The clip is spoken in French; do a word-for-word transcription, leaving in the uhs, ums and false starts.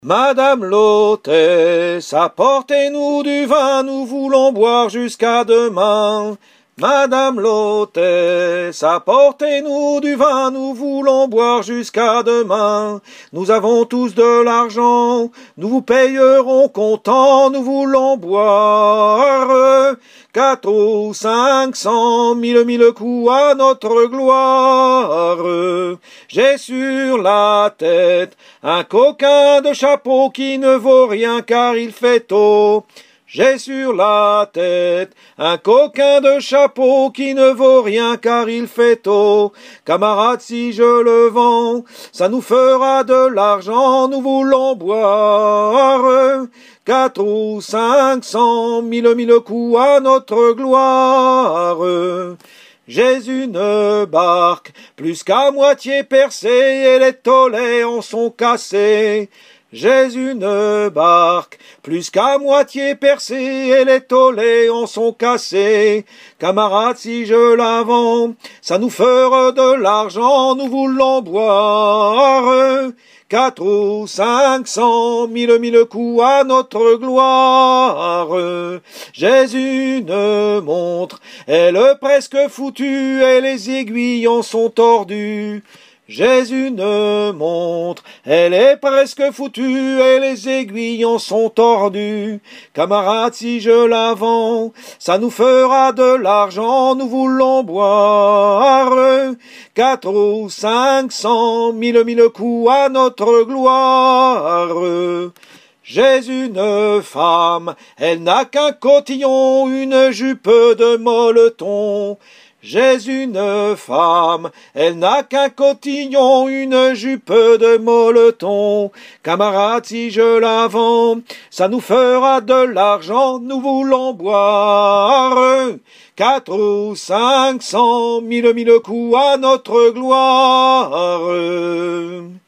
Madame l'hôtesse, apportez-nous du vin, nous voulons boire jusqu'à demain. Madame l'hôtesse, apportez-nous du vin, nous voulons boire jusqu'à demain. Nous avons tous de l'argent, nous vous payerons comptant, nous voulons boire. Quatre ou cinq cents, mille, mille coups à notre gloire. J'ai sur la tête un coquin de chapeau qui ne vaut rien car il fait tôt. J'ai sur la tête un coquin de chapeau qui ne vaut rien car il fait tôt. Camarades, si je le vends, ça nous fera de l'argent, nous voulons boire. Quatre ou cinq cents, mille, mille coups à notre gloire. J'ai une barque plus qu'à moitié percée et les tolets en sont cassés. J'ai une barque plus qu'à moitié percée et les tolets en sont cassés. Camarades, si je la vends, ça nous fera de l'argent, nous voulons boire. Quatre ou cinq cents, mille, mille coups à notre gloire. J'ai une montre, elle est presque foutue et les aiguilles en sont tordues. J'ai une montre, elle est presque foutue et les aiguilles en sont tordues. Camarades, si je la vends, ça nous fera de l'argent, nous voulons boire. Quatre ou cinq cents, mille, mille coups à notre gloire. J'ai une femme, elle n'a qu'un cotillon, une jupe de molleton. J'ai une femme, elle n'a qu'un cotillon, une jupe de molleton. Camarades, si je la vends, ça nous fera de l'argent, nous voulons boire. Quatre ou cinq cents, mille, mille coups à notre gloire.